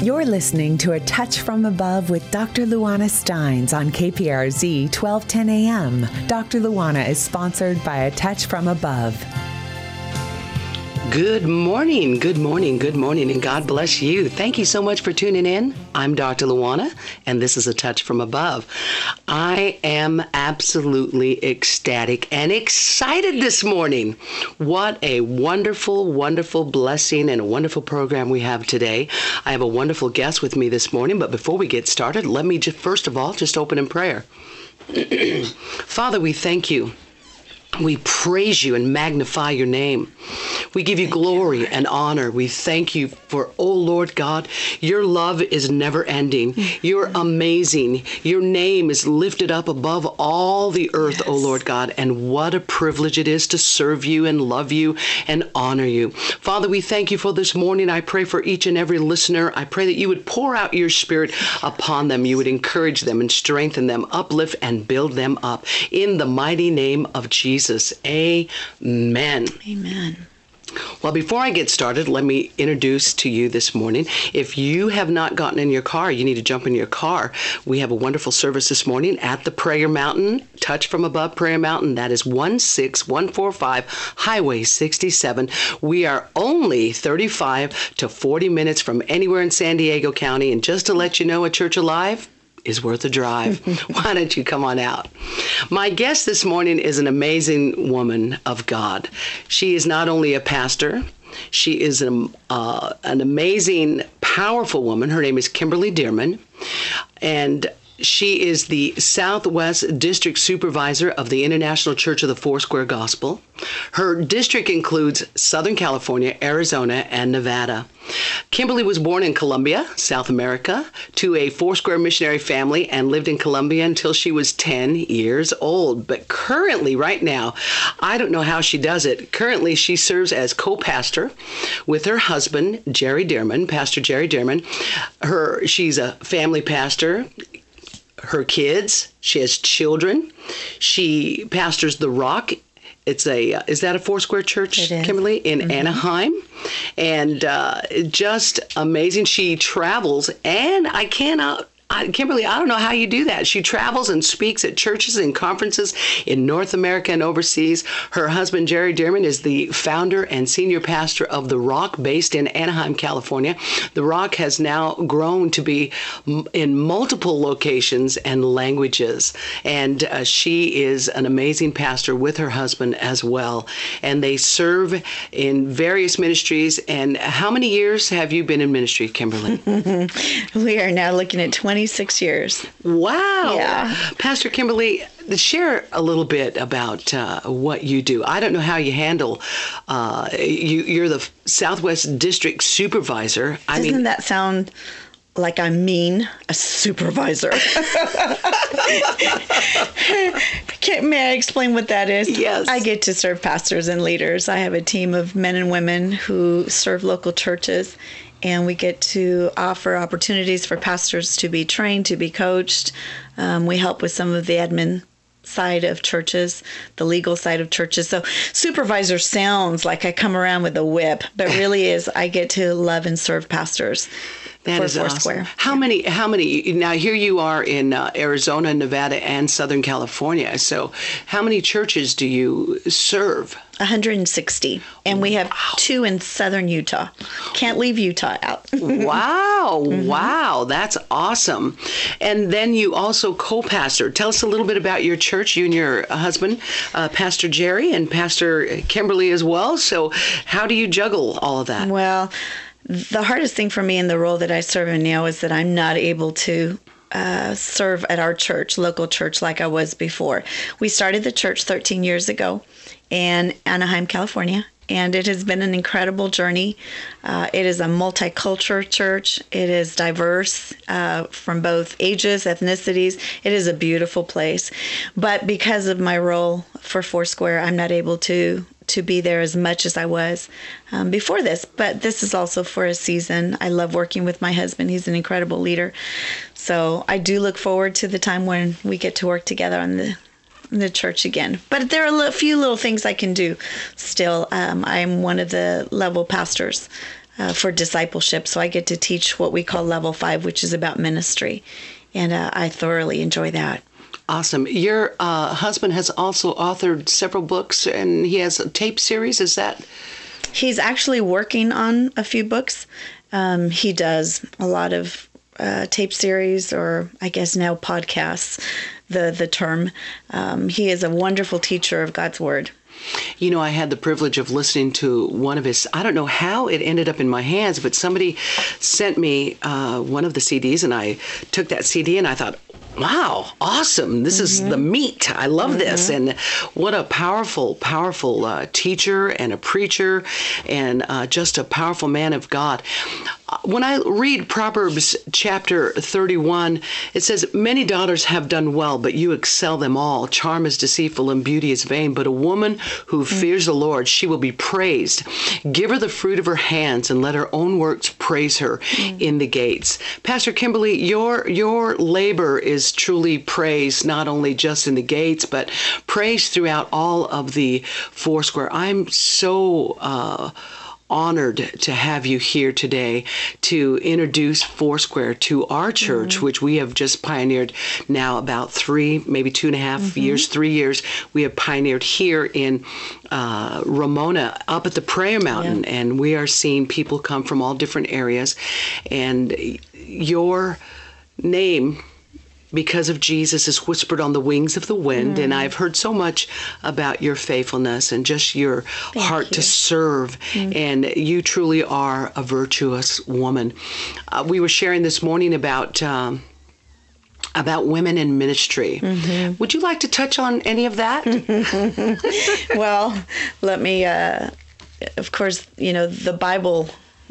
You're listening to A Touch from Above with Dr. Luana Steins on KPRZ 1210 AM. Dr. Luana is sponsored by A Touch from Above. Good morning, and God bless you. Thank you so much for tuning in. I'm Dr. Luana, and this is A Touch from Above. I am absolutely ecstatic and excited this morning. What a wonderful, wonderful blessing and a wonderful program we have today. I have a wonderful guest with me this morning, but before we get started, let me first of all open in prayer. Father, we thank you. We praise you and magnify your name. We give you glory and honor. We thank you for, oh Lord God, your love is never ending. You're amazing. Your name is lifted up above all the earth, oh Lord God. And what a privilege it is to serve you and love you and honor you. Father, we thank you for this morning. I pray for each and every listener. I pray that you would pour out your spirit upon them. You would encourage them and strengthen them, uplift and build them up. In the mighty name of Jesus. Amen. Amen. Well, before I get started, let me introduce to you this morning. If you have not gotten in your car, you need to jump in your car. We have a wonderful service this morning at the Prayer Mountain, Touch from Above Prayer Mountain. That is 16145 Highway 67. We are only 35 to 40 minutes from anywhere in San Diego County. And just to let you know, a church alive is worth a drive. Why don't you come on out? My guest this morning is an amazing woman of God. She is not only a pastor, she is an amazing, powerful woman. Her name is Kimberly Dearman, and she is the Southwest District Supervisor of the International Church of the Foursquare Gospel. Her district includes Southern California, Arizona, and Nevada. Kimberly was born in Colombia, South America, to a Foursquare missionary family and lived in Colombia until she was 10 years old. But currently, right now, I don't know how she does it. Currently, she serves as co-pastor with her husband, Jerry Dearman, Pastor Jerry Dearman. She's a family pastor. Her kids, she has children. She pastors The Rock. It's is that a Foursquare church, Kimberly, in Anaheim? And just amazing. She travels, and Kimberly, I don't know how you do that. She travels and speaks at churches and conferences in North America and overseas. Her husband, Jerry Dearman, is the founder and senior pastor of The Rock, based in Anaheim, California. The Rock has now grown to be in multiple locations and languages. And she is an amazing pastor with her husband as well. And they serve in various ministries. And how many years have you been in ministry, Kimberly? We are now looking at 26 years. Wow. Yeah. Pastor Kimberly, share a little bit about what you do. I don't know how you handle, you're the Southwest District Supervisor. Doesn't that sound like I'm mean? A supervisor. May I explain what that is? Yes. I get to serve pastors and leaders. I have a team of men and women who serve local churches, and we get to offer opportunities for pastors to be trained, to be coached. We help with some of the admin side of churches, the legal side of churches. So supervisor sounds like I come around with a whip, but really is I get to love and serve pastors. That is awesome. How many, now here you are in Arizona, Nevada, and Southern California. So how many churches do you serve? 160. And we have 2 in southern Utah. Can't leave Utah out. Wow. Wow. That's awesome. And then you also co-pastor. Tell us a little bit about your church, you and your husband, Pastor Jerry, and Pastor Kimberly as well. So how do you juggle all of that? Well, the hardest thing for me in the role that I serve in now is that I'm not able to serve at our church, local church, like I was before. We started the church 13 years ago in Anaheim, California, and it has been an incredible journey. It is a multicultural church. It is diverse from both ages, ethnicities. It is a beautiful place. But because of my role for Foursquare, I'm not able to be there as much as I was before this. But this is also for a season. I love working with my husband. He's an incredible leader. So I do look forward to the time when we get to work together on the church again. But there are a few little things I can do still. I'm one of the level pastors for discipleship. So I get to teach what we call level 5, which is about ministry. And I thoroughly enjoy that. Awesome. Your husband has also authored several books, and he has a tape series. Is that? He's actually working on a few books. He does a lot of tape series, or I guess now podcasts, the term. He is a wonderful teacher of God's Word. You know, I had the privilege of listening to one of his, I don't know how it ended up in my hands, but somebody sent me one of the CDs, and I took that CD and I thought, wow, awesome. This is the meat. I love this. And what a powerful, powerful teacher and a preacher, and just a powerful man of God. When I read Proverbs chapter 31, it says, many daughters have done well, but you excel them all. Charm is deceitful and beauty is vain, but a woman who fears the Lord, she will be praised. Give her the fruit of her hands and let her own works praise her in the gates. Pastor Kimberly, your labor is truly praised, not only just in the gates, but praised throughout all of the Foursquare. I'm so honored to have you here today to introduce Foursquare to our church, which we have just pioneered now about 3, maybe 2.5 years, 3 years. We have pioneered here in Ramona up at the Prayer Mountain, and we are seeing people come from all different areas. And your name, because of Jesus, is whispered on the wings of the wind. And I've heard so much about your faithfulness and just your heart to serve. And you truly are a virtuous woman. We were sharing this morning about women in ministry. Would you like to touch on any of that? Well, let me, of course, you know, the Bible,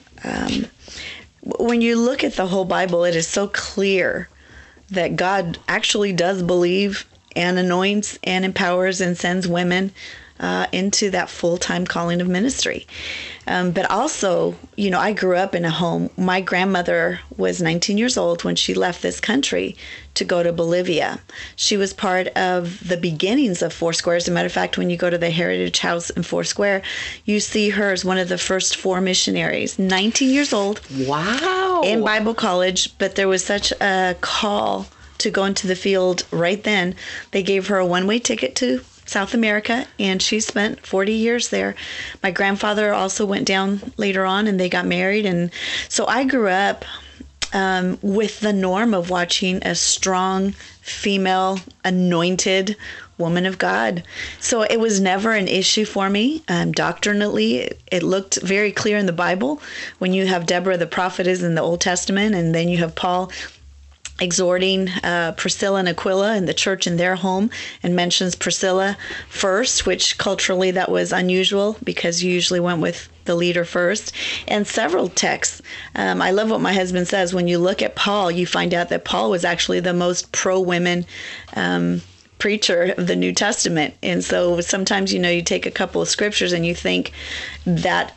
when you look at the whole Bible, it is so clear that God actually does believe and anoints and empowers and sends women into that full-time calling of ministry. But also, you know, I grew up in a home. My grandmother was 19 years old when she left this country to go to Bolivia. She was part of the beginnings of Foursquare. As a matter of fact, when you go to the Heritage House in Foursquare, you see her as one of the first 4 missionaries, 19 years old. Wow. In Bible college, but there was such a call to go into the field right then. They gave her a one-way ticket to South America, and she spent 40 years there. My grandfather also went down later on, and they got married. And so I grew up with the norm of watching a strong female anointed woman of God. So it was never an issue for me. Doctrinally, it looked very clear in the Bible. When you have Deborah the prophetess in the Old Testament, and then you have Paul exhorting Priscilla and Aquila in the church in their home, and mentions Priscilla first, which culturally that was unusual because you usually went with the leader first, and several texts. I love what my husband says. When you look at Paul, you find out that Paul was actually the most pro-women preacher of the New Testament. And so sometimes, you know, you take a couple of scriptures and you think that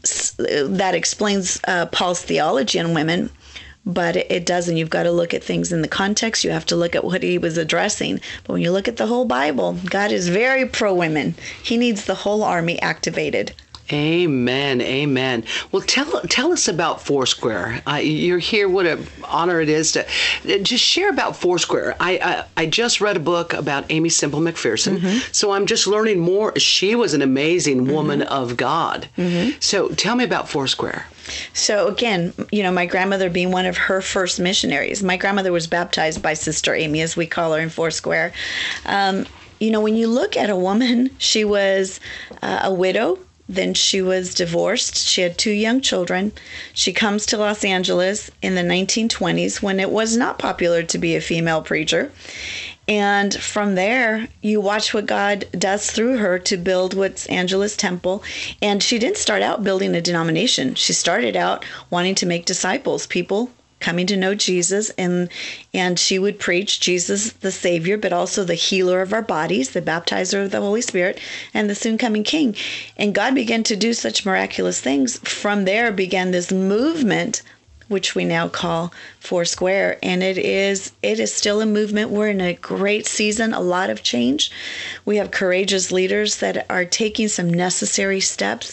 explains Paul's theology on women, but it doesn't. You've got to look at things in the context. You have to look at what he was addressing. But when you look at the whole Bible, God is very pro-women. He needs the whole army activated. Amen. Amen. Well, tell us about Foursquare. You're here. What an honor it is to just share about Foursquare. I just read a book about Aimee Semple McPherson, so I'm just learning more. She was an amazing woman of God. So tell me about Foursquare. So again, you know, my grandmother being one of her first missionaries. My grandmother was baptized by Sister Aimee, as we call her in Foursquare. You know, when you look at a woman, she was a widow. Then she was divorced. She had 2 young children. She comes to Los Angeles in the 1920s when it was not popular to be a female preacher. And from there, you watch what God does through her to build what's Angelus Temple. And she didn't start out building a denomination. She started out wanting to make disciples, people coming to know Jesus, and she would preach Jesus the Savior, but also the healer of our bodies, the baptizer of the Holy Spirit, and the soon coming King. And God began to do such miraculous things. From there began this movement, which we now call Foursquare, and it is still a movement. We're in a great season, a lot of change. We have courageous leaders that are taking some necessary steps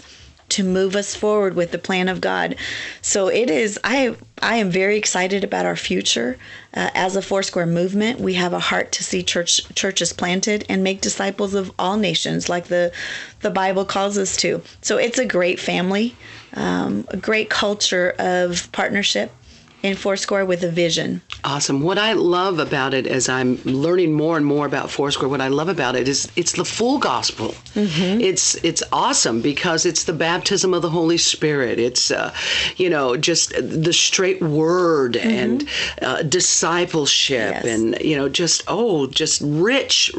to move us forward with the plan of God. So it is, I am very excited about our future. As a Foursquare movement, we have a heart to see churches planted and make disciples of all nations, like the Bible calls us to. So it's a great family, a great culture of partnership in Foursquare with a vision. Awesome. What I love about it, as I'm learning more and more about Foursquare, what I love about it is it's the full gospel. Mm-hmm. It's awesome because it's the baptism of the Holy Spirit. It's just the straight word and discipleship, and just rich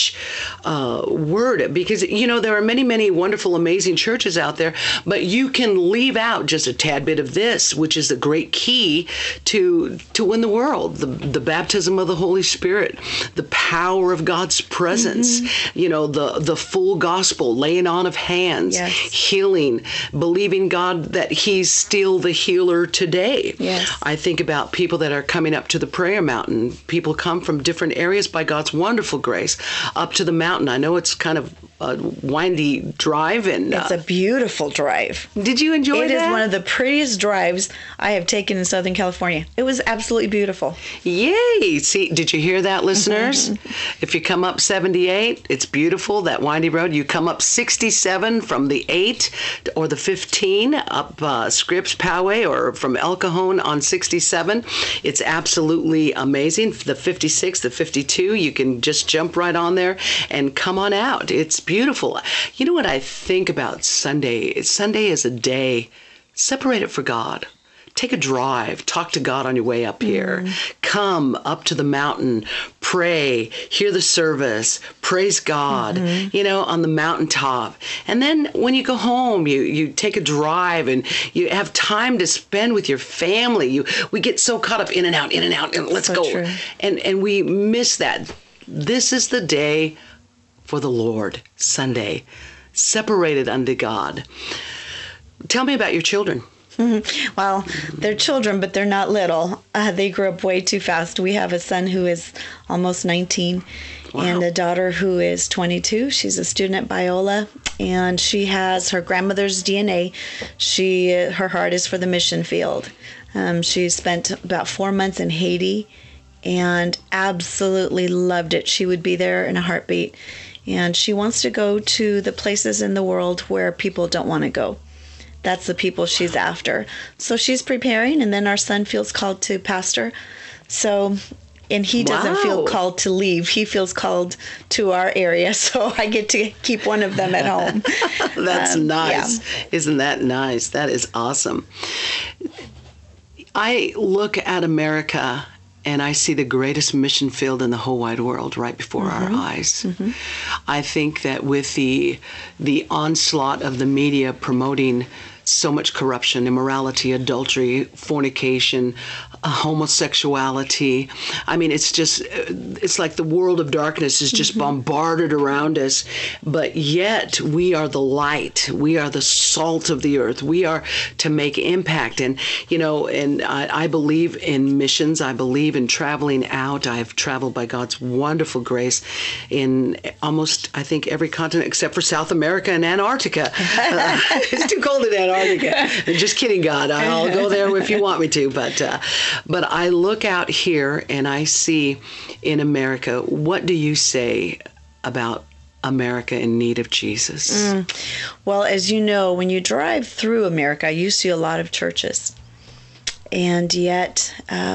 word. Because there are many wonderful, amazing churches out there, but you can leave out just a tad bit of this, which is the great key to win the world. The baptism of the Holy Spirit, the power of God's presence, the full gospel, laying on of hands, healing, believing God that He's still the healer today. Yes. I think about people that are coming up to the prayer mountain. People come from different areas by God's wonderful grace up to the mountain. I know it's kind of a windy drive, and it's a beautiful drive. Did you enjoy that? It is one of the prettiest drives I have taken in Southern California. It was absolutely beautiful. Yay! See, did you hear that, listeners? If you come up 78, it's beautiful, that windy road. You come up 67 from the 8 or the 15 up Scripps Poway, or from El Cajon on 67. It's absolutely amazing. The 56, the 52, you can just jump right on there and come on out. It's beautiful. You know what I think about Sunday? Sunday is a day separated for God. Take a drive, talk to God on your way up here. Come up to the mountain, pray, hear the service, praise God, on the mountaintop. And then when you go home, you take a drive and you have time to spend with your family. We get so caught up in and out, and let's go. True. And we miss that. This is the day for the Lord, Sunday, separated unto God. Tell me about your children. Well, they're children, but they're not little. They grew up way too fast. We have a son who is almost 19 and a daughter who is 22. She's a student at Biola, and she has her grandmother's DNA. Her heart is for the mission field. She spent about 4 months in Haiti and absolutely loved it. She would be there in a heartbeat. And she wants to go to the places in the world where people don't want to go. That's the people she's after. So she's preparing, and then our son feels called to pastor. So, and he doesn't feel called to leave. He feels called to our area. So I get to keep one of them at home. That's nice. Yeah. Isn't that nice? That is awesome. I look at America and I see the greatest mission field in the whole wide world right before our eyes. I think that with the onslaught of the media promoting so much corruption, immorality, adultery, fornication, homosexuality. I mean, it's like the world of darkness is just bombarded around us, but yet we are the light. We are the salt of the earth. We are to make impact. And, I believe in missions. I believe in traveling out. I've traveled by God's wonderful grace in almost, I think, every continent except for South America and Antarctica. It's too cold in Antarctica. Just kidding, God. I'll go there if you want me to, but I look out here and I see in America, what do you say about America in need of Jesus? Well, as you know, when you drive through America, you see a lot of churches. And yet,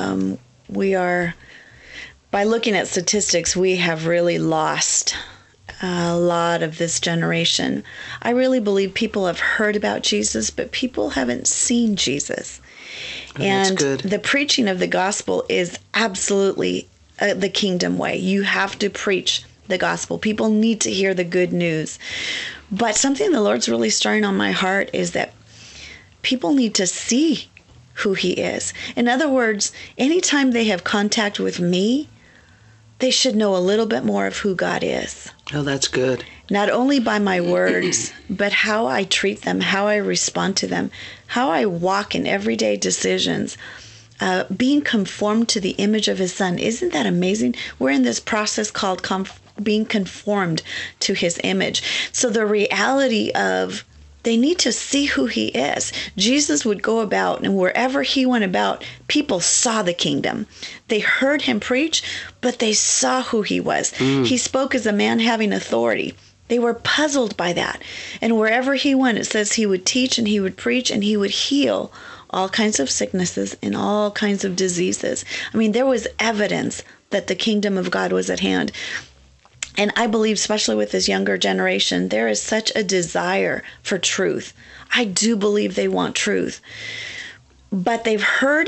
by looking at statistics, we have really lost a lot of this generation. I really believe people have heard about Jesus, but people haven't seen Jesus. And the preaching of the gospel is absolutely the kingdom way. You have to preach the gospel. People need to hear the good news. But something the Lord's really stirring on my heart is that people need to see who He is. In other words, anytime they have contact with me, they should know a little bit more of who God is. Oh, that's good. Not only by my words, but how I treat them, how I respond to them, how I walk in everyday decisions, being conformed to the image of His Son. Isn't that amazing? We're in this process called being conformed to His image. So the reality of They need to see who he is. Jesus would go about, and wherever he went about, people saw the kingdom. They heard him preach, but they saw who he was. He spoke as a man having authority. They were puzzled by that. And wherever he went, it says he would teach and he would preach and he would heal all kinds of sicknesses and all kinds of diseases. I mean, there was evidence that the kingdom of God was at hand. And I believe, especially with this younger generation, there is such a desire for truth. I do believe they want truth. But they've heard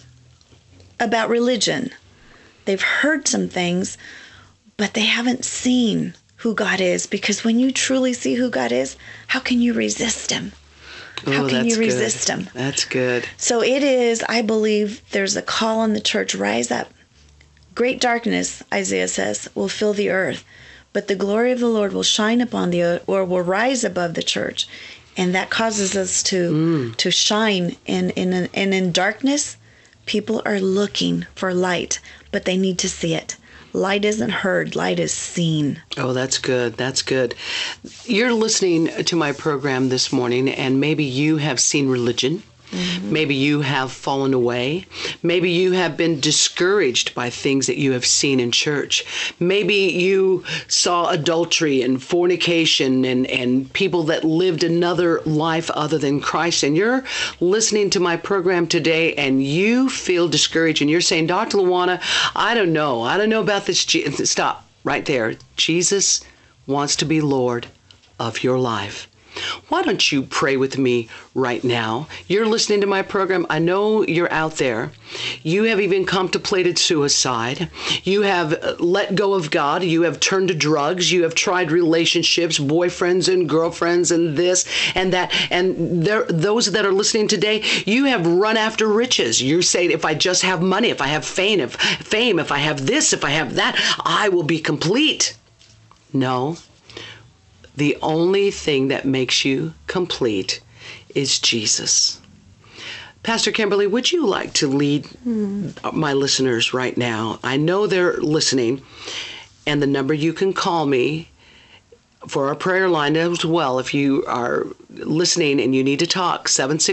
about religion. They've heard some things, but they haven't seen who God is. Because when you truly see who God is, how can you resist him? How can you resist him? That's good. So it is, I believe, there's a call on the church, rise up. Great darkness, Isaiah says, will fill the earth, but the glory of the Lord will shine upon the earth, or will rise above the church. And that causes us to shine. And in darkness, people are looking for light, but they need to see it. Light isn't heard, light is seen. Oh, that's good. That's good. You're listening to my program this morning, and maybe you have seen religion. Maybe you have fallen away. Maybe you have been discouraged by things that you have seen in church. Maybe you saw adultery and fornication and people that lived another life other than Christ. And you're listening to my program today and you feel discouraged and you're saying, Dr. Luana, I don't know about this. Stop right there. Jesus wants to be Lord of your life. Why don't you pray with me right now? You're listening to my program. I know you're out there. You have even contemplated suicide. You have let go of God. You have turned to drugs. You have tried relationships, boyfriends and girlfriends and this and that. And those that are listening today, you have run after riches. You're saying, if I just have money, if I have fame, if I have this, if I have that, I will be complete. No. The only thing that makes you complete is Jesus. Pastor Kimberly, would you like to lead my listeners right now? I know they're listening, and the number you can call me for our prayer line as well, if you are listening and you need to talk,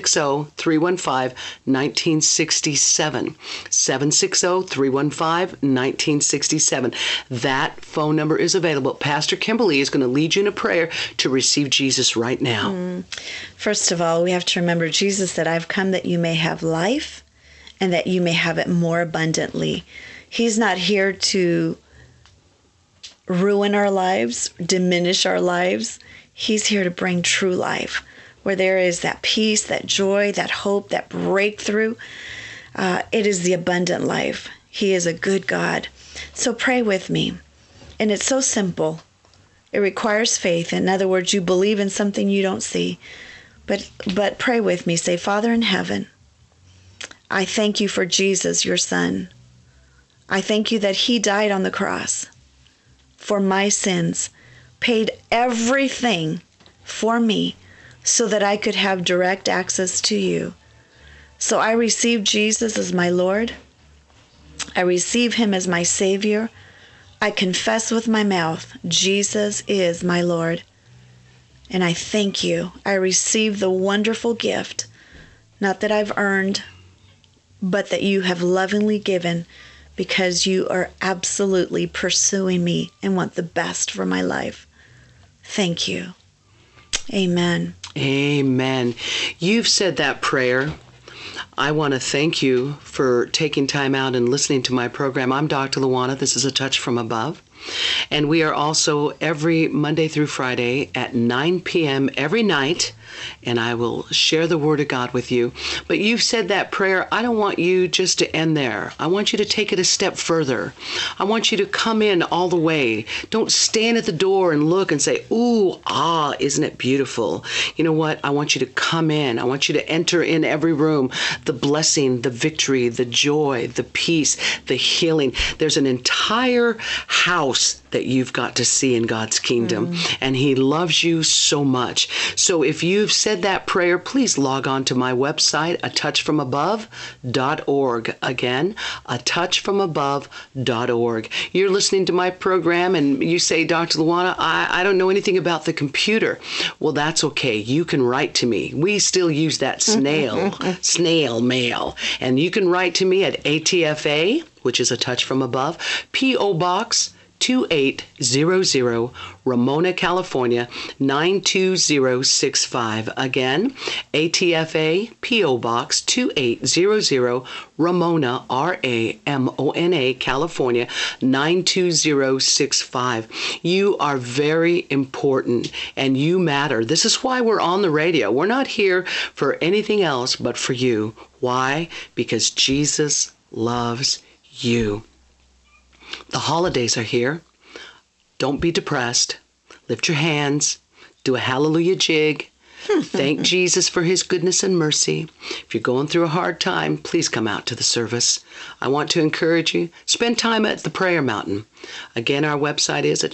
760-315-1967. 760-315-1967. That phone number is available. Pastor Kimberly is going to lead you in a prayer to receive Jesus right now. First of all, we have to remember Jesus said, I've come that you may have life and that you may have it more abundantly. He's not here to ruin our lives, diminish our lives. He's here to bring true life, where there is that peace, that joy, that hope, that breakthrough. It is the abundant life. He is a good God. So pray with me. And it's so simple. It requires faith. In other words, you believe in something you don't see. But pray with me. Say, Father in heaven, I thank you for Jesus, your Son. I thank you that he died on the cross for my sins, paid everything for me so that I could have direct access to you. So I receive Jesus as my Lord. I receive him as my Savior. I confess with my mouth, Jesus is my Lord. And I thank you. I receive the wonderful gift, not that I've earned, but that you have lovingly given, because you are absolutely pursuing me and want the best for my life. Thank you. Amen. Amen. You've said that prayer. I want to thank you for taking time out and listening to my program. I'm Dr. Luana. This is A Touch from Above. And we are also every Monday through Friday at 9 p.m. every night, and I will share the Word of God with you. But you've said that prayer. I don't want you just to end there. I want you to take it a step further. I want you to come in all the way. Don't stand at the door and look and say, ooh, isn't it beautiful? You know what? I want you to come in. I want you to enter in every room. The blessing, the victory, the joy, the peace, the healing. There's an entire house that you've got to see in God's kingdom. And He loves you so much. So if you've said that prayer, please log on to my website, atouchfromabove.org. Again, atouchfromabove.org. You're listening to my program and you say, Dr. Luana, I don't know anything about the computer. Well, that's okay. You can write to me. We still use that snail mail. And you can write to me at ATFA, which is A Touch From Above, P.O. Box 2800, Ramona, California, 92065. Again, ATFA, P.O. Box 2800, Ramona, Ramona, California, 92065. You are very important and you matter. This is why we're on the radio. We're not here for anything else but for you. Why? Because Jesus loves you. The holidays are here. Don't be depressed. Lift your hands. Do a hallelujah jig. Thank Jesus for His goodness and mercy. If you're going through a hard time, please come out to the service. I want to encourage you. Spend time at the Prayer Mountain. Again, our website is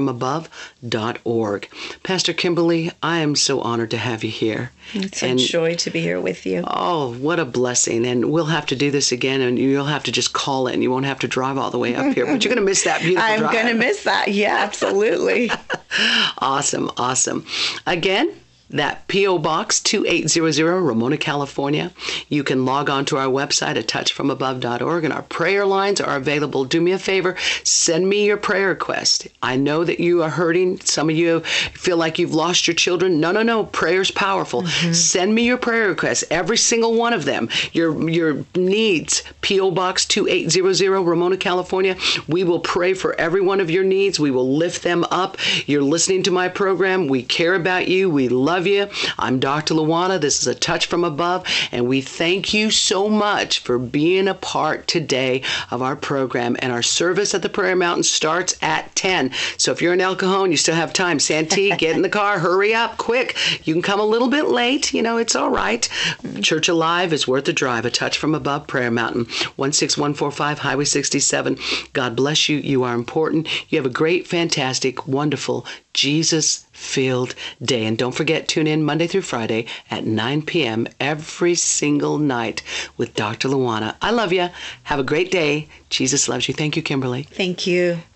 atouchfromabove.org. Pastor Kimberly, I am so honored to have you here. It's a joy to be here with you. Oh, what a blessing. And we'll have to do this again, and you'll have to just call in. You won't have to drive all the way up here, but you're going to miss that beautiful drive. I'm going to miss that. Yeah, absolutely. Awesome, awesome. Again, that P.O. Box 2800, Ramona, California. You can log on to our website at touchfromabove.org, and our prayer lines are available. Do me a favor, send me your prayer request. I know that you are hurting. Some of you feel like you've lost your children. No. Prayer's powerful. Send me your prayer requests, every single one of them. Your needs, P.O. Box 2800, Ramona, California. We will pray for every one of your needs. We will lift them up. You're listening to my program. We care about you. We love you. I'm Dr. Luana. This is A Touch From Above, and we thank you so much for being a part today of our program. And our service at the Prayer Mountain starts at 10. So if you're in El Cajon, you still have time. Santee, get in the car. Hurry up, quick. You can come a little bit late. It's all right. Church Alive is worth the drive. A Touch From Above, Prayer Mountain, 16145 Highway 67. God bless you. You are important. You have a great, fantastic, wonderful, Jesus-filled day. And don't forget, tune in Monday through Friday at 9 p.m. every single night with Dr. Luana. I love you. Have a great day. Jesus loves you. Thank you, Kimberly. Thank you.